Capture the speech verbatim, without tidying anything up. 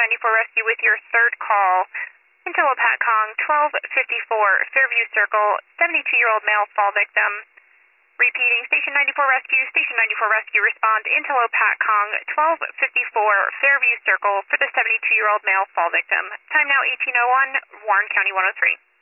ninety-four Rescue with your third call. Antelope Hat Kong, twelve fifty-four, Fairview Circle, seventy-two-year-old male fall victim. Repeating, Station ninety-four Rescue, Station ninety-four Rescue, respond Antelope Hat Kong, twelve fifty-four, Fairview Circle for the seventy-two-year-old male fall victim. Time now eighteen oh one, Warren County one oh three.